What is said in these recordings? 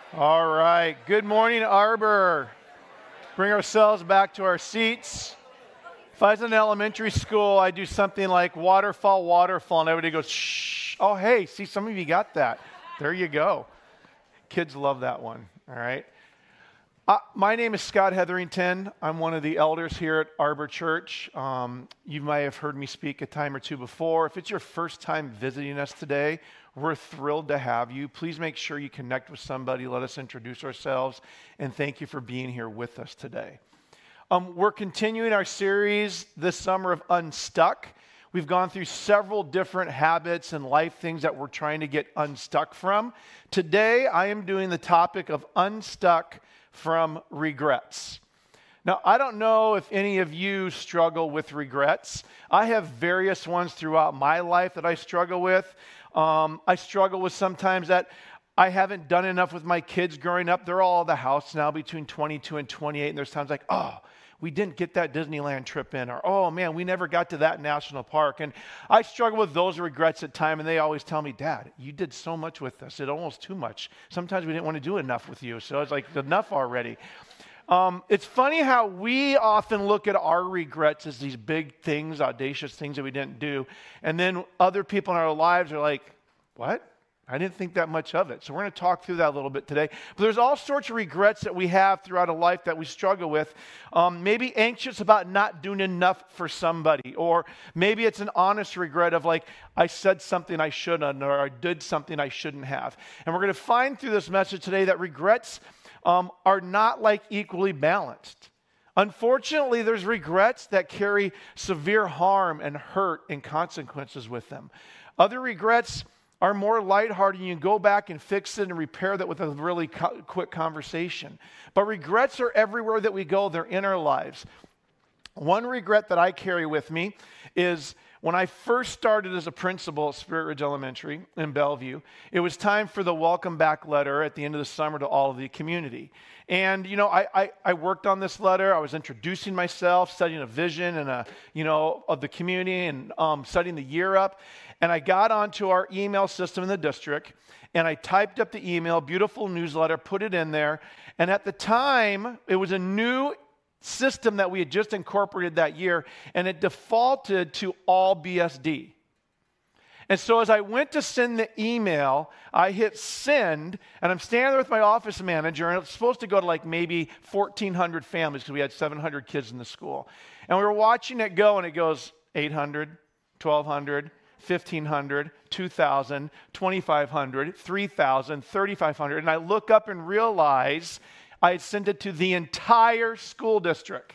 All right. Good morning, Arbor. Bring ourselves back to our seats. If I was in elementary school, I'd do something like waterfall, waterfall, and everybody goes, shh. Oh, hey, see, some of you got that. There you go. Kids love that one, all right? My name is Scott Hetherington. I'm one of the elders here at Arbor Church. You might have heard me speak a time or two before. If it's your first time visiting us today, we're thrilled to have you. Please make sure you connect with somebody. Let us introduce ourselves, and thank you for being here with us today. We're continuing our series this summer of Unstuck. We've gone through several different habits and life things that we're trying to get unstuck from. Today, I am doing the topic of unstuck from regrets. Now, I don't know if any of you struggle with regrets. I have various ones throughout my life that I struggle with. I struggle with sometimes that I haven't done enough with my kids growing up. They're all at the house now between 22 and 28, and there's times like, oh, we didn't get that Disneyland trip in, or, oh, man, we never got to that national park. And I struggle with those regrets at times, and they always tell me, Dad, you did so much with us. It almost too much. Sometimes we didn't want to do enough with you, so it's like enough already. It's funny how we often look at our regrets as these big things, audacious things that we didn't do, and then other people in our lives are like, what? I didn't think that much of it. So we're going to talk through that a little bit today. But there's all sorts of regrets that we have throughout a life that we struggle with. Maybe anxious about not doing enough for somebody. Or maybe it's an honest regret of like, I said something I shouldn't, or I did something I shouldn't have. And we're going to find through this message today that regrets are not like equally balanced. Unfortunately, there's regrets that carry severe harm and hurt and consequences with them. Other regrets are more lighthearted. You can go back and fix it and repair that with a really quick conversation. But regrets are everywhere that we go. They're in our lives. One regret that I carry with me is when I first started as a principal at Spirit Ridge Elementary in Bellevue, it was time for the welcome back letter at the end of the summer to all of the community. And, you know, I worked on this letter. I was introducing myself, setting a vision and of the community and setting the year up. And I got onto our email system in the district, and I typed up the email, beautiful newsletter, put it in there. And at the time, it was a new system that we had just incorporated that year, and it defaulted to all BSD. And so as I went to send the email, I hit send, and I'm standing there with my office manager, and it's supposed to go to like maybe 1,400 families because we had 700 kids in the school. And we were watching it go, and it goes 800, 1,200, 1,500, 2,000, 2,500, 3,000, 3,500. And I look up and realize I had sent it to the entire school district.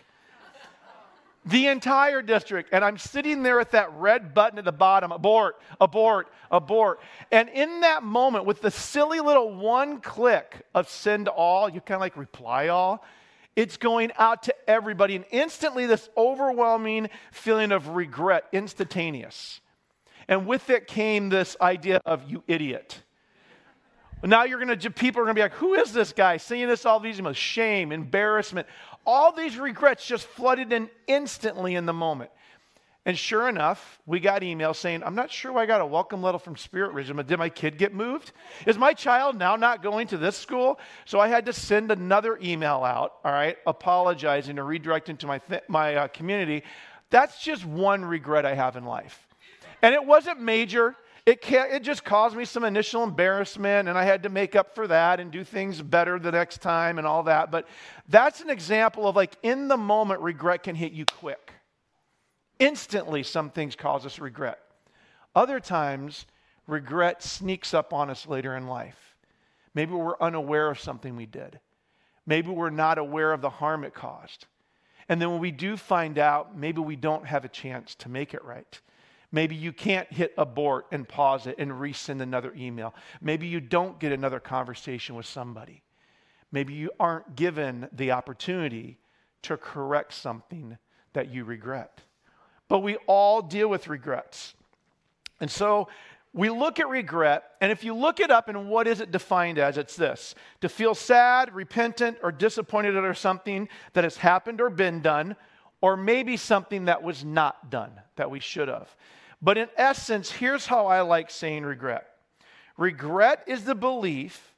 The entire district. And I'm sitting there with that red button at the bottom, abort, abort, abort. And in that moment, with the silly little one click of send all, you kind of like reply all, it's going out to everybody. And instantly, this overwhelming feeling of regret, instantaneous. And with it came this idea of you idiot. Now people are going to be like, who is this guy saying this, all these emails? Shame, embarrassment. All these regrets just flooded in instantly in the moment. And sure enough, we got emails saying, I'm not sure why I got a welcome letter from Spirit Ridge. Did my kid get moved? Is my child now not going to this school? So I had to send another email out, all right, apologizing or redirecting to my community. That's just one regret I have in life. And it wasn't major. It just caused me some initial embarrassment, and I had to make up for that and do things better the next time and all that. But that's an example of like in the moment, regret can hit you quick. Instantly, some things cause us regret. Other times, regret sneaks up on us later in life. Maybe we're unaware of something we did. Maybe we're not aware of the harm it caused. And then when we do find out, maybe we don't have a chance to make it right. Maybe you can't hit abort and pause it and resend another email. Maybe you don't get another conversation with somebody. Maybe you aren't given the opportunity to correct something that you regret. But we all deal with regrets. And so we look at regret, and if you look it up and what is it defined as, it's this: to feel sad, repentant, or disappointed over something that has happened or been done, or maybe something that was not done that we should have. But in essence, here's how I like saying regret. Regret is the belief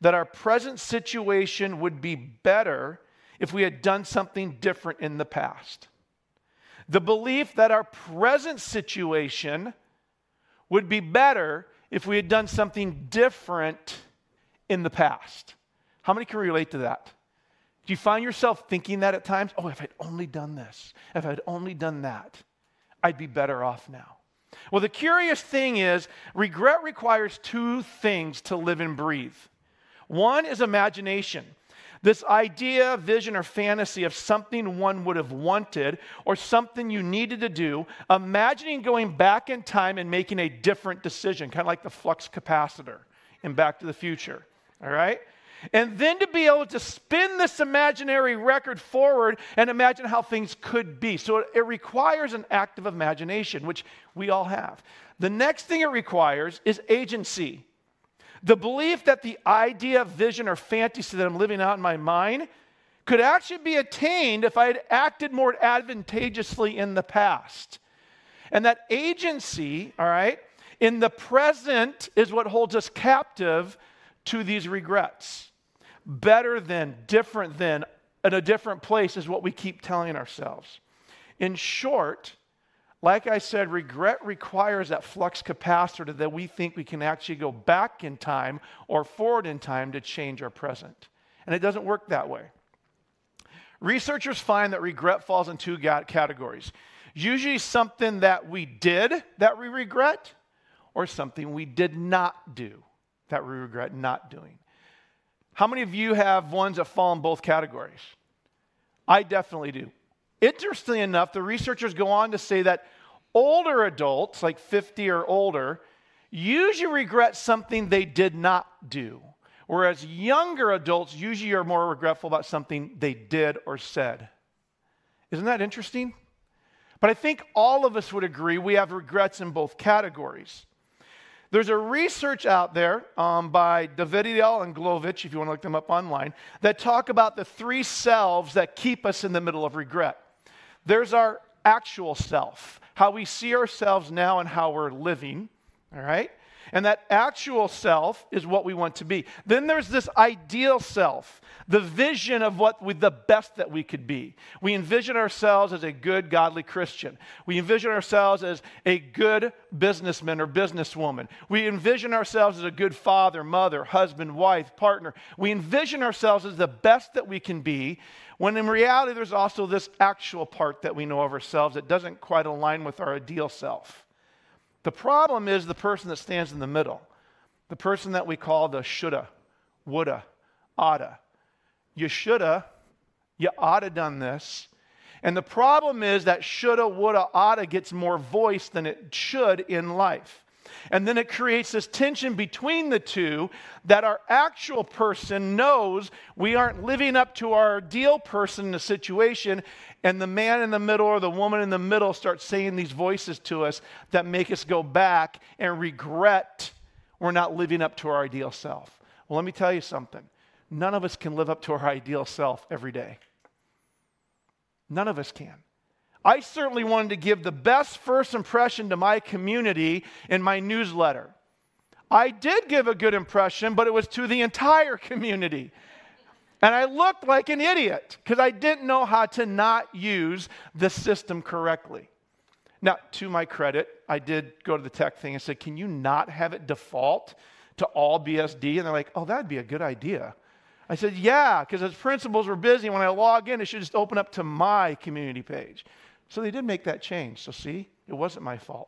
that our present situation would be better if we had done something different in the past. The belief that our present situation would be better if we had done something different in the past. How many can relate to that? Do you find yourself thinking that at times? Oh, if I'd only done this, if I'd only done that, I'd be better off now. Well, the curious thing is, regret requires two things to live and breathe. One is imagination. This idea, vision, or fantasy of something one would have wanted or something you needed to do, imagining going back in time and making a different decision, kind of like the flux capacitor in Back to the Future, all right? And then to be able to spin this imaginary record forward and imagine how things could be. So it requires an active imagination, which we all have. The next thing it requires is agency. The belief that the idea, vision, or fantasy that I'm living out in my mind could actually be attained if I had acted more advantageously in the past. And that agency, all right, in the present is what holds us captive to these regrets. Better than, different than, in a different place is what we keep telling ourselves. In short, like I said, regret requires that flux capacitor that we think we can actually go back in time or forward in time to change our present. And it doesn't work that way. Researchers find that regret falls in two categories. Usually something that we did that we regret, or something we did not do that we regret not doing. How many of you have ones that fall in both categories? I definitely do. Interestingly enough, the researchers go on to say that older adults, like 50 or older, usually regret something they did not do, whereas younger adults usually are more regretful about something they did or said. Isn't that interesting? But I think all of us would agree we have regrets in both categories. There's a research out there by Davidiel and Glovich, if you want to look them up online, that talk about the three selves that keep us in the middle of regret. There's our actual self, how we see ourselves now and how we're living, all right? And that actual self is what we want to be. Then there's this ideal self, the vision of the best that we could be. We envision ourselves as a good, godly Christian. We envision ourselves as a good businessman or businesswoman. We envision ourselves as a good father, mother, husband, wife, partner. We envision ourselves as the best that we can be, when in reality there's also this actual part that we know of ourselves that doesn't quite align with our ideal self. The problem is the person that stands in the middle, the person that we call the shoulda, woulda, oughta. You shoulda, you oughta done this. And the problem is that shoulda, woulda, oughta gets more voice than it should in life. And then it creates this tension between the two that our actual person knows we aren't living up to our ideal person in the situation, and the man in the middle or the woman in the middle starts saying these voices to us that make us go back and regret we're not living up to our ideal self. Well, let me tell you something. None of us can live up to our ideal self every day. None of us can. I certainly wanted to give the best first impression to my community in my newsletter. I did give a good impression, but it was to the entire community. And I looked like an idiot because I didn't know how to not use the system correctly. Now, to my credit, I did go to the tech thing and said, can you not have it default to all BSD? And they're like, oh, that'd be a good idea. I said, yeah, because as principals were busy, when I log in, it should just open up to my community page. So they did make that change. So see, it wasn't my fault.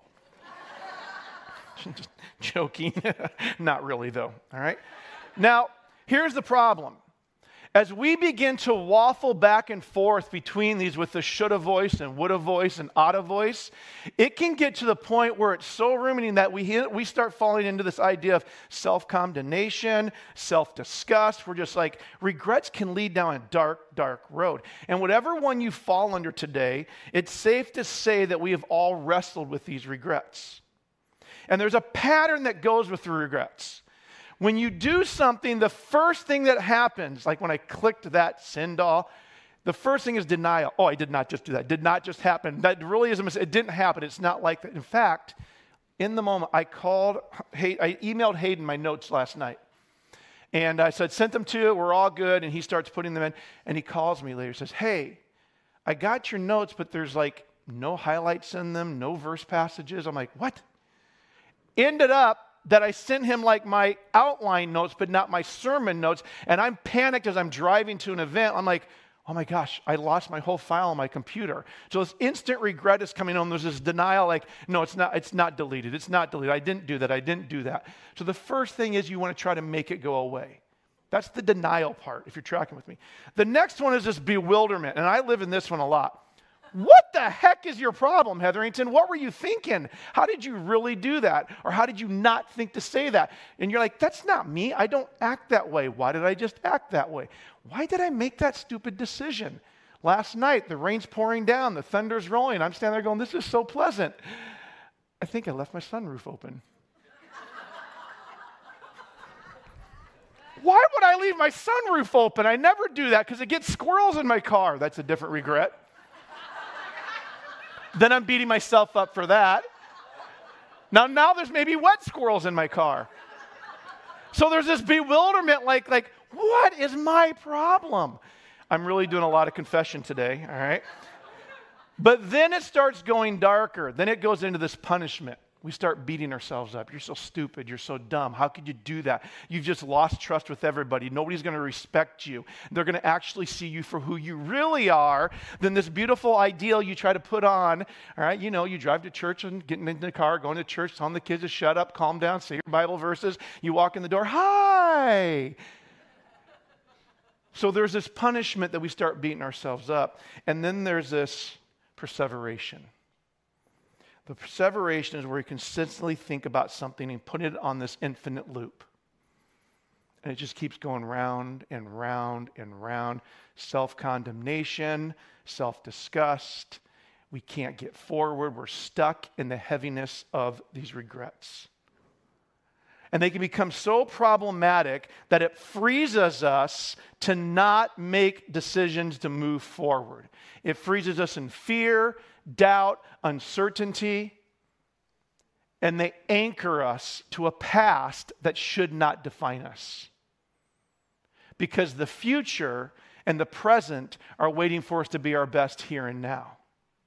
Just joking. Not really, though. All right? Now, here's the problem. As we begin to waffle back and forth between these with the shoulda voice and woulda voice and oughta voice, it can get to the point where it's so ruminating that we start falling into this idea of self-condemnation, self-disgust. We're just like, regrets can lead down a dark, dark road. And whatever one you fall under today, it's safe to say that we have all wrestled with these regrets. And there's a pattern that goes with the regrets. When you do something, the first thing that happens, like when I clicked that send all, the first thing is denial. Oh, I did not just do that. It did not just happen. That really is a mistake. It didn't happen. It's not like that. In fact, in the moment, I emailed Hayden my notes last night. And I said, sent them to it. We're all good. And he starts putting them in. And he calls me later. Says, hey, I got your notes, but there's like no highlights in them, no verse passages. I'm like, what? Ended up that I sent him like my outline notes, but not my sermon notes. And I'm panicked as I'm driving to an event. I'm like, oh my gosh, I lost my whole file on my computer. So this instant regret is coming on. There's this denial like, no, it's not deleted. It's not deleted. I didn't do that. So the first thing is you want to try to make it go away. That's the denial part, if you're tracking with me. The next one is this bewilderment, and I live in this one a lot. What the heck is your problem, Hetherington? What were you thinking? How did you really do that? Or how did you not think to say that? And you're like, that's not me. I don't act that way. Why did I just act that way? Why did I make that stupid decision? Last night, the rain's pouring down, the thunder's rolling. I'm standing there going, this is so pleasant. I think I left my sunroof open. Why would I leave my sunroof open? I never do that because it gets squirrels in my car. That's a different regret. Then I'm beating myself up for that. Now there's maybe wet squirrels in my car. So there's this bewilderment like, what is my problem? I'm really doing a lot of confession today, all right? But then it starts going darker. Then it goes into this punishment. We start beating ourselves up. You're so stupid. You're so dumb. How could you do that? You've just lost trust with everybody. Nobody's going to respect you. They're going to actually see you for who you really are than this beautiful ideal you try to put on. All right, you drive to church and getting into the car, going to church, telling the kids to shut up, calm down, say your Bible verses. You walk in the door, hi. So there's this punishment that we start beating ourselves up. And then there's this perseveration. The perseveration is where you consistently think about something and put it on this infinite loop. And it just keeps going round and round and round. Self-condemnation, self-disgust. We can't get forward. We're stuck in the heaviness of these regrets. And they can become so problematic that it freezes us to not make decisions to move forward. It freezes us in fear, doubt, uncertainty, and they anchor us to a past that should not define us. Because the future and the present are waiting for us to be our best here and now.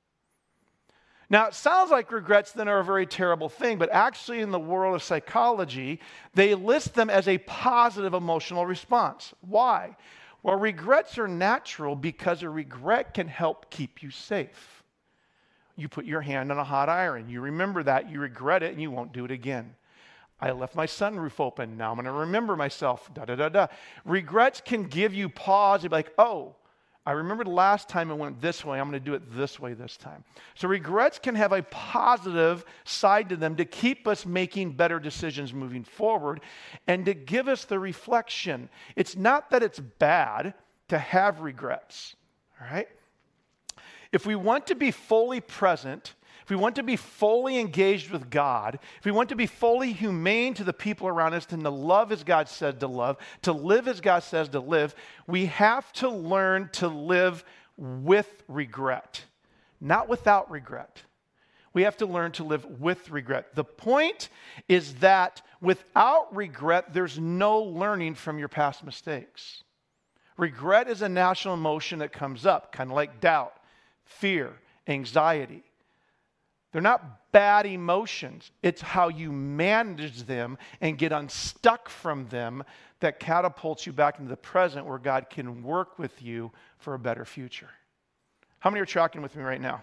Now, it sounds like regrets then are a very terrible thing, but actually in the world of psychology, they list them as a positive emotional response. Why? Well, regrets are natural because a regret can help keep you safe. You put your hand on a hot iron. You remember that. You regret it, and you won't do it again. I left my sunroof open. Now I'm going to remember myself. Regrets can give you pause. You'll be like, oh, I remember the last time it went this way. I'm going to do it this way this time. So regrets can have a positive side to them to keep us making better decisions moving forward and to give us the reflection. It's not that it's bad to have regrets, all right? If we want to be fully present, if we want to be fully engaged with God, if we want to be fully humane to the people around us, and to love as God said to love, to live as God says to live, we have to learn to live with regret, not without regret. We have to learn to live with regret. The point is that without regret, there's no learning from your past mistakes. Regret is a natural emotion that comes up, kind of like doubt, fear, anxiety. They're not bad emotions. It's how you manage them and get unstuck from them that catapults you back into the present where God can work with you for a better future. How many are tracking with me right now?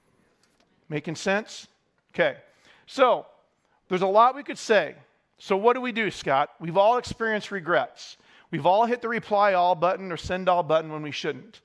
Making sense? Okay. So, there's a lot we could say. So what do we do, Scott? We've all experienced regrets. We've all hit the reply all button or send all button when we shouldn't.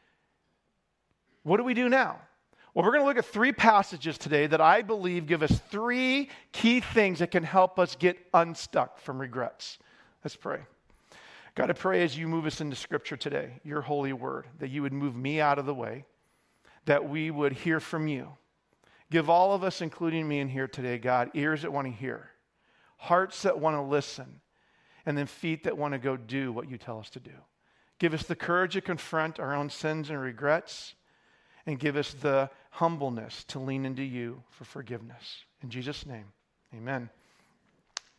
What do we do now? Well, we're going to look at 3 passages today that I believe give us 3 key things that can help us get unstuck from regrets. Let's pray. God, I pray as you move us into Scripture today, your holy word, that you would move me out of the way, that we would hear from you. Give all of us, including me in here today, God, ears that want to hear, hearts that want to listen, and then feet that want to go do what you tell us to do. Give us the courage to confront our own sins and regrets, and give us the humbleness to lean into you for forgiveness. In Jesus' name, amen.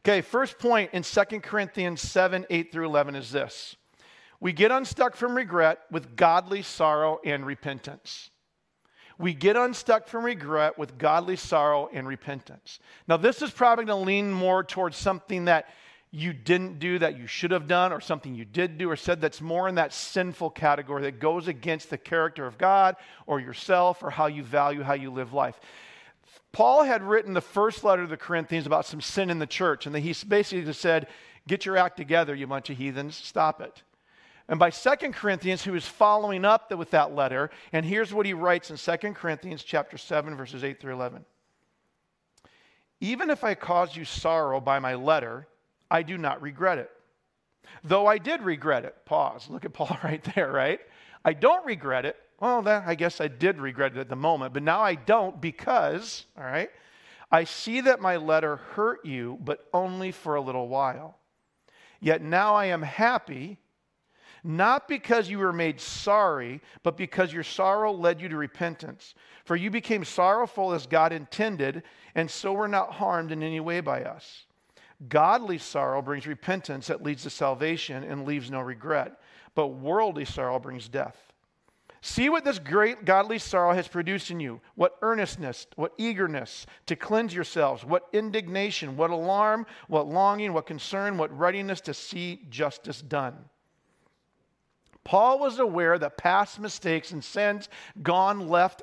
Okay, first point in 2 Corinthians 7, 8 through 11 is this. We get unstuck from regret with godly sorrow and repentance. We get unstuck from regret with godly sorrow and repentance. Now, this is probably going to lean more towards something that you didn't do that you should have done, or something you did do or said that's more in that sinful category that goes against the character of God or yourself or how you value, how you live life. Paul had written the first letter to the Corinthians about some sin in the church, and he basically said, get your act together, you bunch of heathens, stop it. And by 2 Corinthians, he was following up with that letter, and here's what he writes in 2 Corinthians chapter 7, verses 8 through 11. Even if I caused you sorrow by my letter, I do not regret it. Though I did regret it. Pause. Look at Paul right there, right? I don't regret it. Well, I guess I did regret it at the moment, but now I don't because, all right, I see that my letter hurt you, but only for a little while. Yet now I am happy, not because you were made sorry, but because your sorrow led you to repentance. For you became sorrowful as God intended, and so were not harmed in any way by us. Godly sorrow brings repentance that leads to salvation and leaves no regret, but worldly sorrow brings death. See what this great godly sorrow has produced in you. What earnestness, what eagerness to cleanse yourselves, what indignation, what alarm, what longing, what concern, what readiness to see justice done. Paul was aware that past mistakes and sins gone left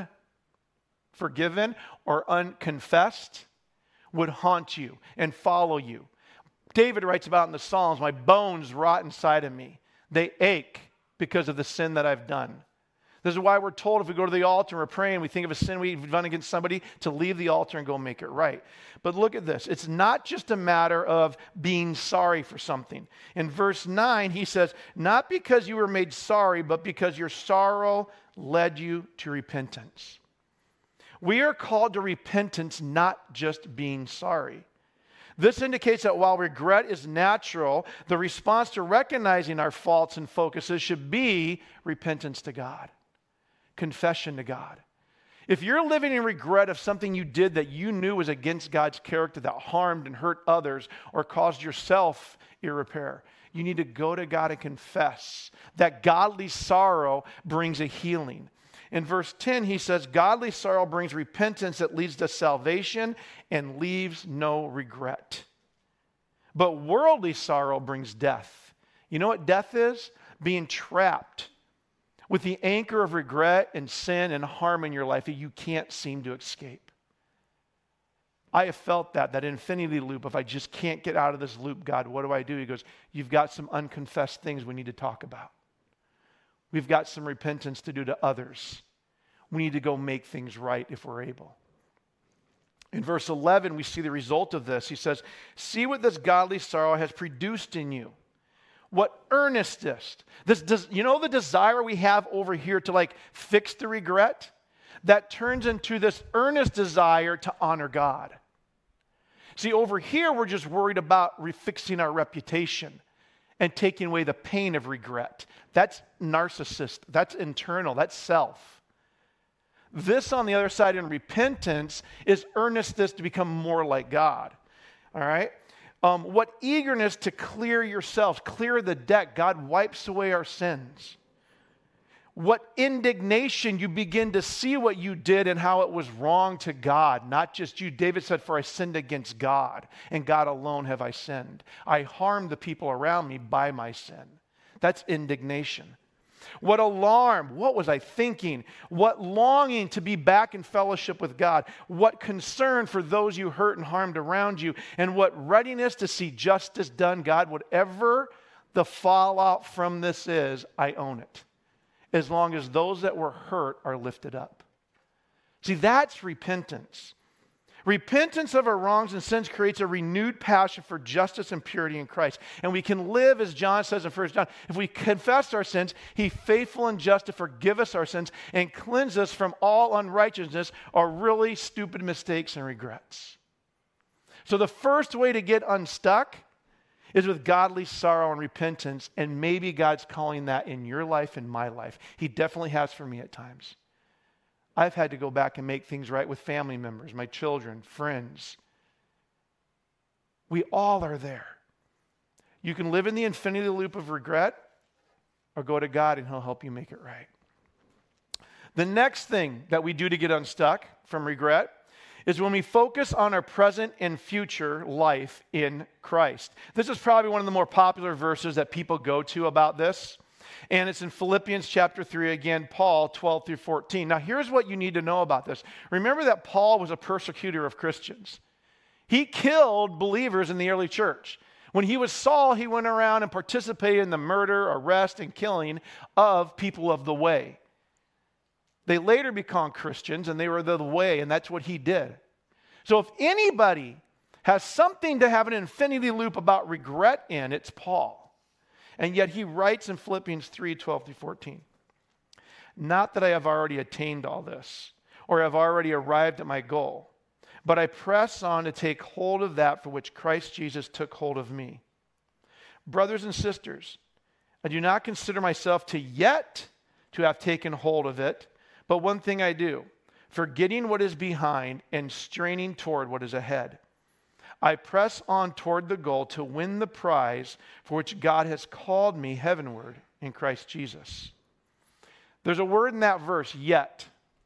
unforgiven or unconfessed would haunt you and follow you. David writes about in the Psalms, my bones rot inside of me. They ache because of the sin that I've done. This is why we're told if we go to the altar and we're praying, we think of a sin we've done against somebody, to leave the altar and go make it right. But look at this. It's not just a matter of being sorry for something. In verse 9, he says, not because you were made sorry, but because your sorrow led you to repentance. We are called to repentance, not just being sorry. This indicates that while regret is natural, the response to recognizing our faults and focuses should be repentance to God, confession to God. If you're living in regret of something you did that you knew was against God's character, that harmed and hurt others or caused yourself irrepair, you need to go to God and confess. That godly sorrow brings a healing. In verse 10, he says, godly sorrow brings repentance that leads to salvation and leaves no regret. But worldly sorrow brings death. You know what death is? Being trapped with the anchor of regret and sin and harm in your life that you can't seem to escape. I have felt that infinity loop. If I just can't get out of this loop, God, what do? He goes, you've got some unconfessed things we need to talk about. We've got some repentance to do to others. We need to go make things right if we're able. In verse 11, we see the result of this. He says, see what this godly sorrow has produced in you. What earnestness. You know the desire we have over here to fix the regret? That turns into this earnest desire to honor God. See, over here, we're just worried about refixing our reputation and taking away the pain of regret. That's narcissist. That's internal. That's self. This, on the other side, in repentance, is earnestness to become more like God. All right? What eagerness to clear yourselves, clear the debt. God wipes away our sins. What indignation, you begin to see what you did and how it was wrong to God, not just you. David said, for I sinned against God, and God alone have I sinned. I harmed the people around me by my sin. That's indignation. What alarm, what was I thinking? What longing to be back in fellowship with God. What concern for those you hurt and harmed around you. And what readiness to see justice done. God, whatever the fallout from this is, I own it. As long as those that were hurt are lifted up. See, that's repentance. Repentance of our wrongs and sins creates a renewed passion for justice and purity in Christ. And we can live, as John says in 1 John, if we confess our sins, He's faithful and just to forgive us our sins and cleanse us from all unrighteousness or really stupid mistakes and regrets. So the first way to get unstuck is with godly sorrow and repentance, and maybe God's calling that in your life and my life. He definitely has for me at times. I've had to go back and make things right with family members, my children, friends. We all are there. You can live in the infinity loop of regret or go to God and he'll help you make it right. The next thing that we do to get unstuck from regret is when we focus on our present and future life in Christ. This is probably one of the more popular verses that people go to about this. And it's in Philippians chapter 3, again, Paul 12 through 14. Now, here's what you need to know about this. Remember that Paul was a persecutor of Christians. He killed believers in the early church. When he was Saul, he went around and participated in the murder, arrest, and killing of people of the way. They later become Christians, and they were the way, and that's what he did. So if anybody has something to have an infinity loop about regret in, it's Paul. And yet he writes in Philippians 3, 12 through 14, not that I have already attained all this, or have already arrived at my goal, but I press on to take hold of that for which Christ Jesus took hold of me. Brothers and sisters, I do not consider myself to have taken hold of it, but one thing I do, forgetting what is behind and straining toward what is ahead. I press on toward the goal to win the prize for which God has called me heavenward in Christ Jesus. There's a word in that verse, yet.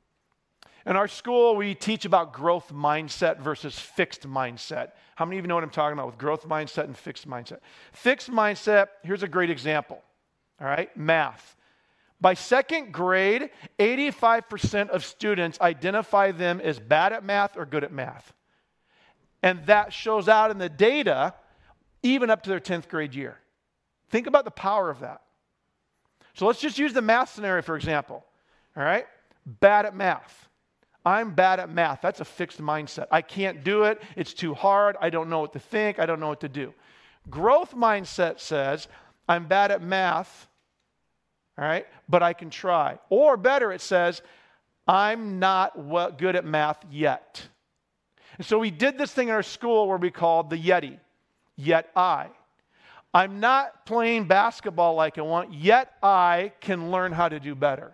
In our school, we teach about growth mindset versus fixed mindset. How many of you know what I'm talking about with growth mindset and fixed mindset? Fixed mindset, here's a great example. All right, math. By second grade, 85% of students identify them as bad at math or good at math. And that shows out in the data even up to their 10th grade year. Think about the power of that. So let's just use the math scenario, for example. All right? Bad at math. I'm bad at math. That's a fixed mindset. I can't do it. It's too hard. I don't know what to think. I don't know what to do. Growth mindset says, I'm bad at math, all right, but I can try. Or better, it says, I'm not good at math yet. And so we did this thing in our school where we called the Yeti, yet I. I'm not playing basketball like I want, yet I can learn how to do better.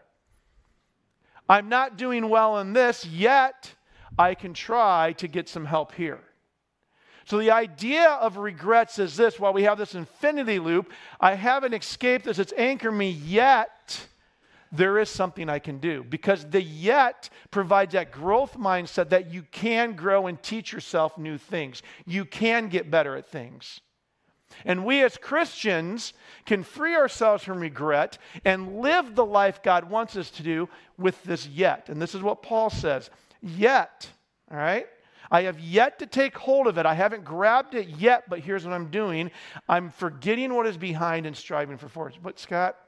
I'm not doing well in this, yet I can try to get some help here. So the idea of regrets is this: while we have this infinity loop, I haven't escaped this, it's anchoring me, yet there is something I can do. Because the yet provides that growth mindset that you can grow and teach yourself new things. You can get better at things. And we as Christians can free ourselves from regret and live the life God wants us to do with this yet. And this is what Paul says. Yet, all right? I have yet to take hold of it. I haven't grabbed it yet, but here's what I'm doing. I'm forgetting what is behind and striving for forward. But Scott,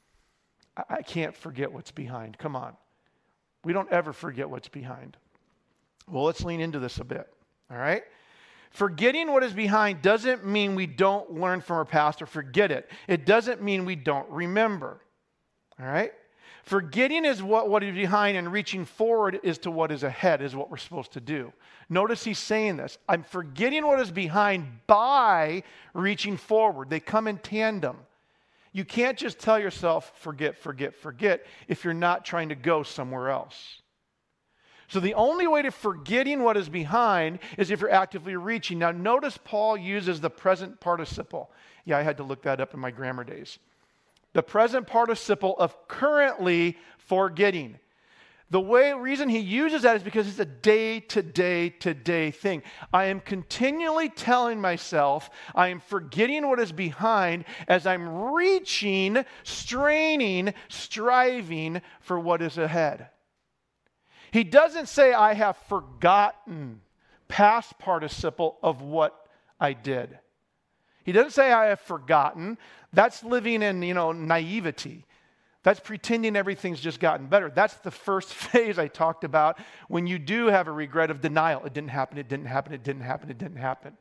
I can't forget what's behind. Come on. We don't ever forget what's behind. Well, let's lean into this a bit, all right? Forgetting what is behind doesn't mean we don't learn from our past or forget it. It doesn't mean we don't remember, all right? Forgetting is what is behind, and reaching forward is to what is ahead, is what we're supposed to do. Notice he's saying this. I'm forgetting what is behind by reaching forward. They come in tandem. You can't just tell yourself, forget, forget, forget, if you're not trying to go somewhere else. So the only way to forgetting what is behind is if you're actively reaching. Now notice Paul uses the present participle. Yeah, I had to look that up in my grammar days. The present participle of currently forgetting. The reason he uses that is because it's a day-to-day thing. I am continually telling myself I am forgetting what is behind as I'm reaching, straining, striving for what is ahead. He doesn't say I have forgotten, past participle of what I did. He doesn't say I have forgotten. That's living in, naivety. That's pretending everything's just gotten better. That's the first phase I talked about when you do have a regret of denial. It didn't happen, it didn't happen, it didn't happen, it didn't happen.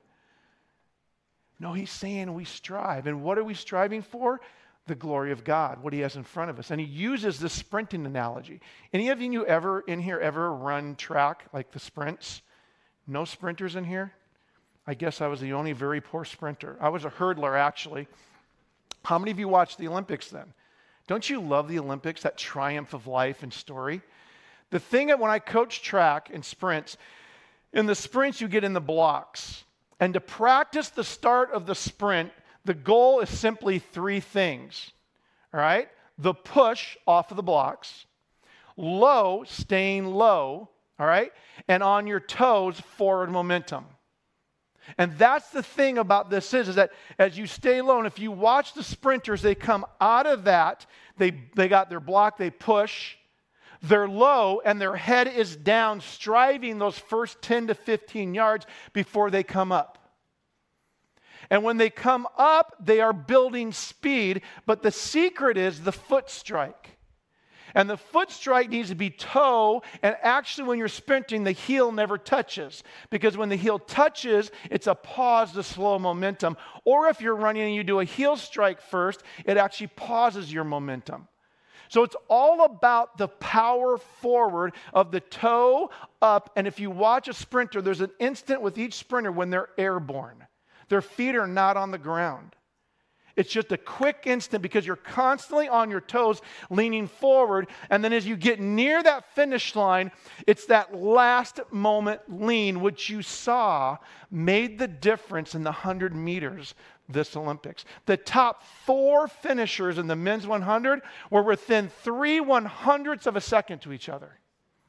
No, he's saying we strive. And what are we striving for? The glory of God, what he has in front of us. And he uses this sprinting analogy. Any of you in here ever run track like the sprints? No sprinters in here? I guess I was the only very poor sprinter. I was a hurdler, actually. How many of you watched the Olympics then? Don't you love the Olympics, that triumph of life and story? The thing that when I coach track and sprints, in the sprints you get in the blocks. And to practice the start of the sprint, the goal is simply three things. All right? The push off of the blocks, low, staying low, all right? And on your toes, forward momentum. And that's the thing about this is that as you stay low, and if you watch the sprinters, they come out of that, they got their block, they push, they're low, and their head is down, striving those first 10 to 15 yards before they come up. And when they come up, they are building speed, but the secret is the foot strike. And the foot strike needs to be toe, and actually when you're sprinting, the heel never touches. Because when the heel touches, it's a pause to slow momentum. Or if you're running and you do a heel strike first, it actually pauses your momentum. So it's all about the power forward of the toe up. And if you watch a sprinter, there's an instant with each sprinter when they're airborne. Their feet are not on the ground. It's just a quick instant because you're constantly on your toes, leaning forward. And then as you get near that finish line, it's that last moment lean, which you saw made the difference in the 100 meters this Olympics. The top 4 finishers in the men's 100 were within 3/100ths of a second to each other.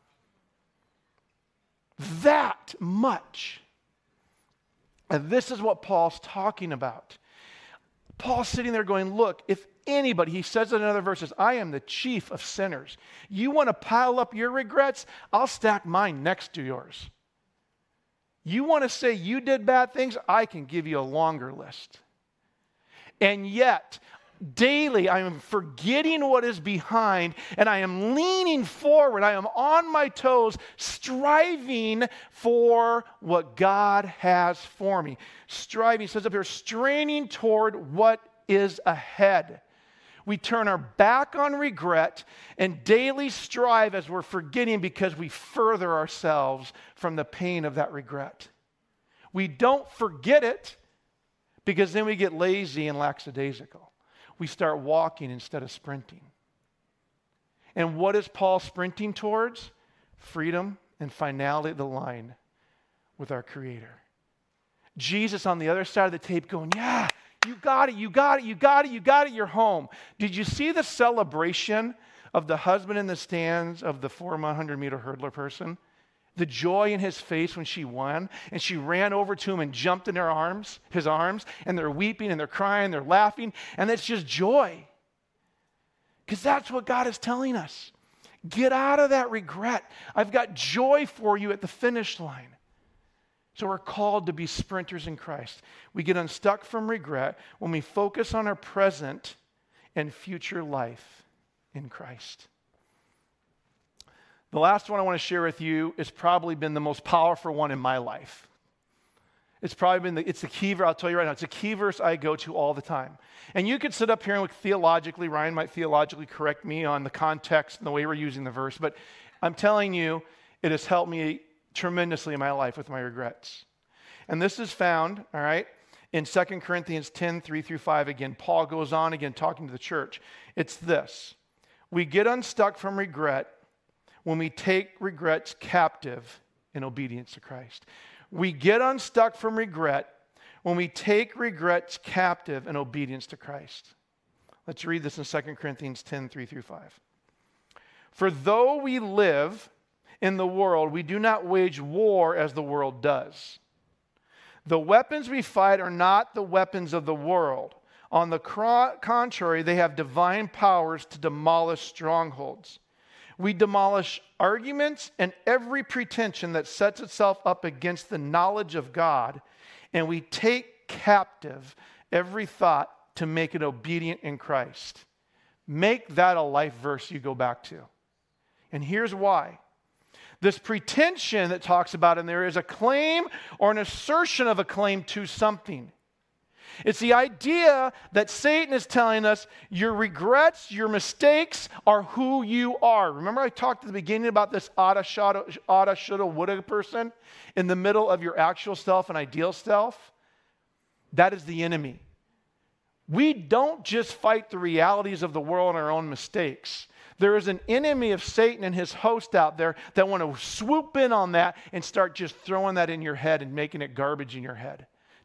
That much. And this is what Paul's talking about. Paul's sitting there going, look, if anybody, he says in other verses, I am the chief of sinners. You want to pile up your regrets? I'll stack mine next to yours. You want to say you did bad things? I can give you a longer list. And yet, daily I am forgetting what is behind and I am leaning forward. I am on my toes, striving for what God has for me. Striving, he says up here, straining toward what is ahead. We turn our back on regret and daily strive as we're forgetting because we further ourselves from the pain of that regret. We don't forget it because then we get lazy and lackadaisical. We start walking instead of sprinting. And what is Paul sprinting towards? Freedom and finality of the line with our Creator. Jesus on the other side of the tape going, yeah, you got it, you got it, you got it, you got it, you're home. Did you see the celebration of the husband in the stands of the 400-meter hurdler person? The joy in his face when she won, and she ran over to him and jumped in his arms, and they're weeping and they're crying, they're laughing, and it's just joy. Because that's what God is telling us. Get out of that regret. I've got joy for you at the finish line. So we're called to be sprinters in Christ. We get unstuck from regret when we focus on our present and future life in Christ. The last one I want to share with you has probably been the most powerful one in my life. It's probably been it's the key verse, I'll tell you right now, it's a key verse I go to all the time. And you could sit up here and look theologically, Ryan might theologically correct me on the context and the way we're using the verse, but I'm telling you, it has helped me tremendously in my life with my regrets. And this is found, all right, in 2 Corinthians 10, 3-5 again. Paul goes on again talking to the church. It's this: we get unstuck from regret when we take regrets captive in obedience to Christ. We get unstuck from regret when we take regrets captive in obedience to Christ. Let's read this in 2 Corinthians 10, 3-5. For though we live in the world, we do not wage war as the world does. The weapons we fight are not the weapons of the world. On the contrary, they have divine powers to demolish strongholds. We demolish arguments and every pretension that sets itself up against the knowledge of God, and we take captive every thought to make it obedient in Christ. Make that a life verse you go back to. And here's why. This pretension that talks about in there is a claim or an assertion of a claim to something. It's the idea that Satan is telling us your regrets, your mistakes are who you are. Remember I talked at the beginning about this oughta, shoulda, woulda person in the middle of your actual self and ideal self? That is the enemy. We don't just fight the realities of the world and our own mistakes. There is an enemy of Satan and his host out there that want to swoop in on that and start just throwing that in your head and making it garbage in your head.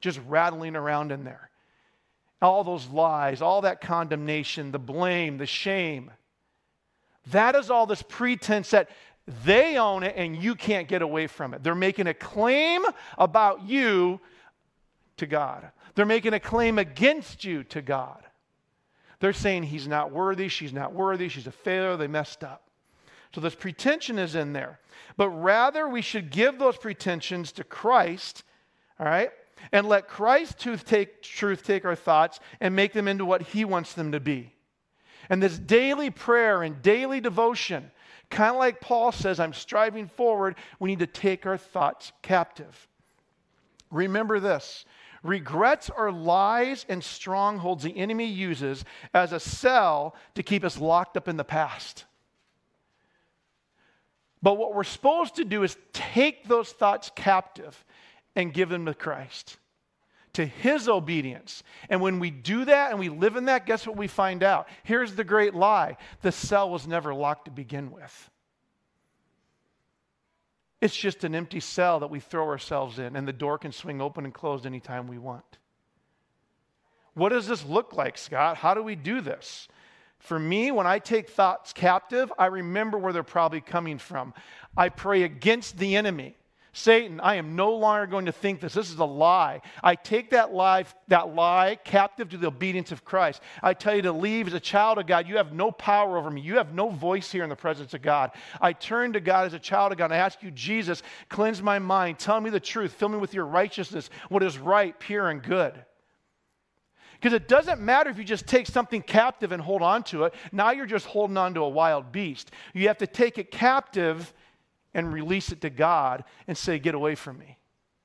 just rattling around in there. All those lies, all that condemnation, the blame, the shame. That is all this pretense that they own it and you can't get away from it. They're making a claim about you to God. They're making a claim against you to God. They're saying he's not worthy, she's not worthy, she's a failure, they messed up. So this pretension is in there. But rather we should give those pretensions to Christ, all right? And let Christ's truth take our thoughts and make them into what he wants them to be. And this daily prayer and daily devotion, kind of like Paul says, I'm striving forward, we need to take our thoughts captive. Remember this. Regrets are lies and strongholds the enemy uses as a cell to keep us locked up in the past. But what we're supposed to do is take those thoughts captive and give them to Christ, to his obedience. And when we do that and we live in that, guess what we find out? Here's the great lie. The cell was never locked to begin with. It's just an empty cell that we throw ourselves in, and the door can swing open and closed anytime we want. What does this look like, Scott? How do we do this? For me, when I take thoughts captive, I remember where they're probably coming from. I pray against the enemy. Satan, I am no longer going to think this. This is a lie. I take that lie captive to the obedience of Christ. I tell you to leave as a child of God. You have no power over me. You have no voice here in the presence of God. I turn to God as a child of God. I ask you, Jesus, cleanse my mind. Tell me the truth. Fill me with your righteousness, what is right, pure, and good. Because it doesn't matter if you just take something captive and hold on to it. Now you're just holding on to a wild beast. You have to take it captive and release it to God and say, get away from me. Amen.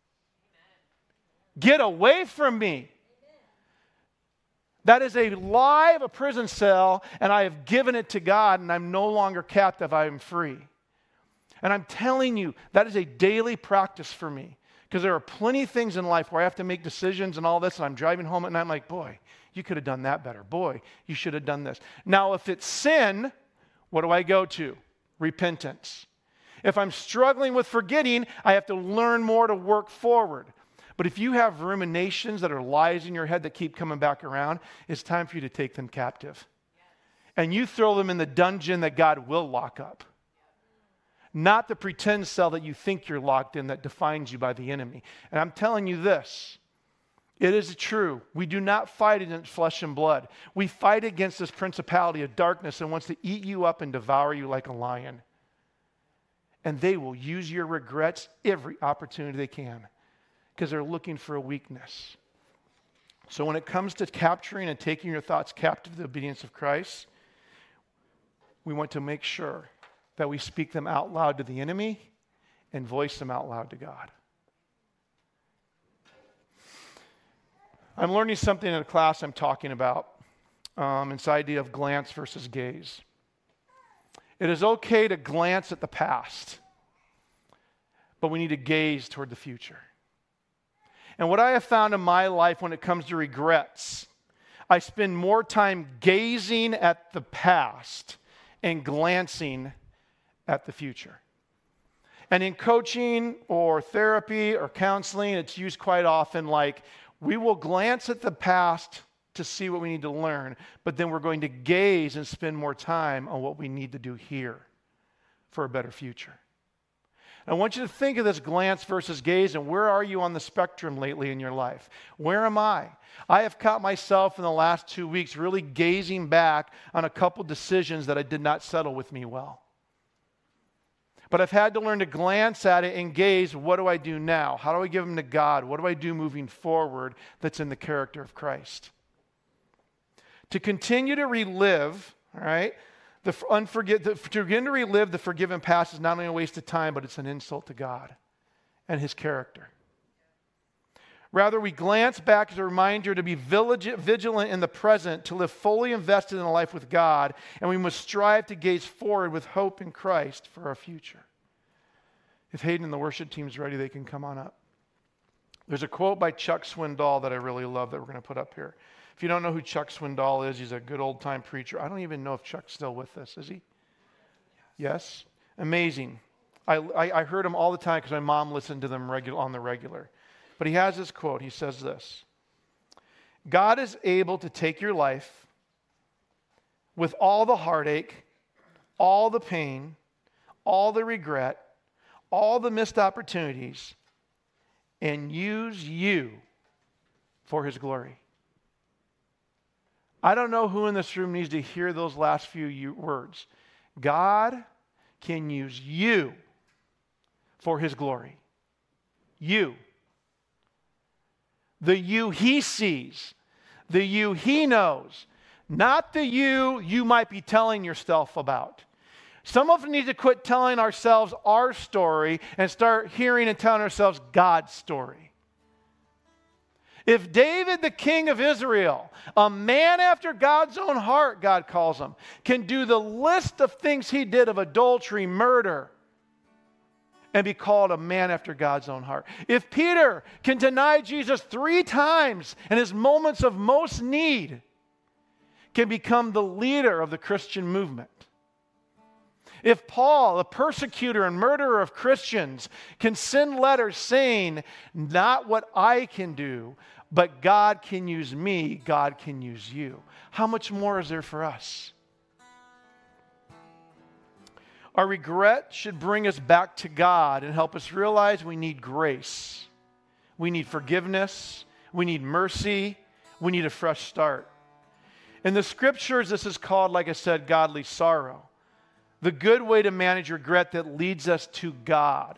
Get away from me. Amen. That is a lie of a prison cell, and I have given it to God, and I'm no longer captive. I am free. And I'm telling you, that is a daily practice for me. Because there are plenty of things in life where I have to make decisions and all this, and I'm driving home at night, I'm like, boy, you could have done that better. Boy, you should have done this. Now, if it's sin, what do I go to? Repentance. If I'm struggling with forgetting, I have to learn more to work forward. But if you have ruminations that are lies in your head that keep coming back around, it's time for you to take them captive. And you throw them in the dungeon that God will lock up. Not the pretend cell that you think you're locked in that defines you by the enemy. And I'm telling you this, it is true. We do not fight against flesh and blood. We fight against this principality of darkness and wants to eat you up and devour you like a lion. And they will use your regrets every opportunity they can because they're looking for a weakness. So when it comes to capturing and taking your thoughts captive to the obedience of Christ, we want to make sure that we speak them out loud to the enemy and voice them out loud to God. I'm learning something in a class I'm talking about. It's the idea of glance versus gaze. It is okay to glance at the past, but we need to gaze toward the future. And what I have found in my life when it comes to regrets, I spend more time gazing at the past and glancing at the future. And in coaching or therapy or counseling, it's used quite often like we will glance at the past to see what we need to learn, but then we're going to gaze and spend more time on what we need to do here for a better future. I want you to think of this glance versus gaze, and where are you on the spectrum lately in your life? Where am I? I have caught myself in the last 2 weeks really gazing back on a couple decisions that I did not settle with me well. But I've had to learn to glance at it and gaze, what do I do now? How do I give them to God? What do I do moving forward that's in the character of Christ? To continue to relive, all right, to begin to relive the forgiven past is not only a waste of time, but it's an insult to God and his character. Rather, we glance back as a reminder to be vigilant in the present, to live fully invested in a life with God, and we must strive to gaze forward with hope in Christ for our future. If Hayden and the worship team's ready, they can come on up. There's a quote by Chuck Swindoll that I really love that we're going to put up here. If you don't know who Chuck Swindoll is, he's a good old-time preacher. I don't even know if Chuck's still with us. Is he? Yes? Amazing. I heard him all the time because my mom listened to them on the regular. But he has this quote. He says this: God is able to take your life with all the heartache, all the pain, all the regret, all the missed opportunities, and use you for his glory. I don't know who in this room needs to hear those last few words. God can use you for his glory. You. The you he sees. The you he knows. Not the you might be telling yourself about. Some of us need to quit telling ourselves our story and start hearing and telling ourselves God's story. If David, the king of Israel, a man after God's own heart, God calls him, can do the list of things he did of adultery, murder, and be called a man after God's own heart. If Peter can deny Jesus 3 times in his moments of most need, can become the leader of the Christian movement. If Paul, a persecutor and murderer of Christians, can send letters saying, not what I can do, but God can use me, God can use you. How much more is there for us? Our regret should bring us back to God and help us realize we need grace. We need forgiveness. We need mercy. We need a fresh start. In the scriptures, this is called, like I said, godly sorrow. The good way to manage regret that leads us to God.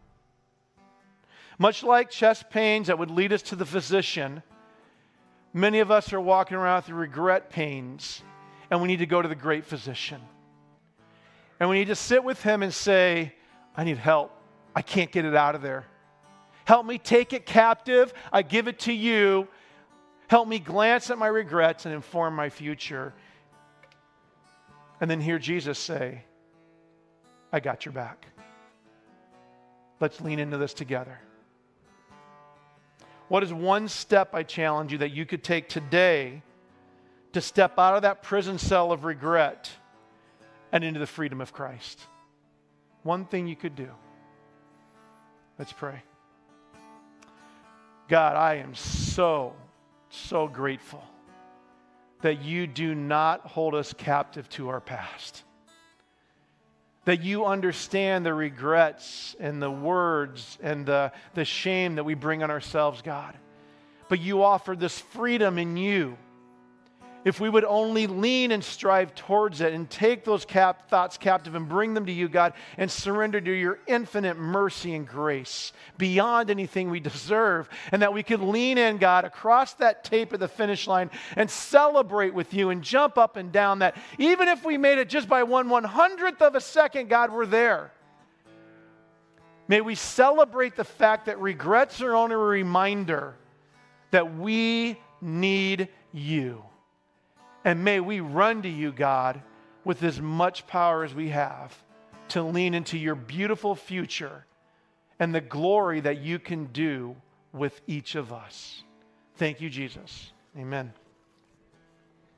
Much like chest pains that would lead us to the physician, many of us are walking around with regret pains, and we need to go to the great physician. And we need to sit with him and say, I need help. I can't get it out of there. Help me take it captive. I give it to you. Help me glance at my regrets and inform my future. And then hear Jesus say, I got your back. Let's lean into this together. What is one step, I challenge you, that you could take today to step out of that prison cell of regret and into the freedom of Christ? One thing you could do. Let's pray. God, I am so grateful that you do not hold us captive to our past. That you understand the regrets and the words and the shame that we bring on ourselves, God. But you offer this freedom in you. If we would only lean and strive towards it and take those thoughts captive and bring them to you, God, and surrender to your infinite mercy and grace beyond anything we deserve, and that we could lean in, God, across that tape at the finish line and celebrate with you and jump up and down that even if we made it just by 1/100th of a second, God, we're there. May we celebrate the fact that regrets are only a reminder that we need you. And may we run to you, God, with as much power as we have to lean into your beautiful future and the glory that you can do with each of us. Thank you, Jesus. Amen.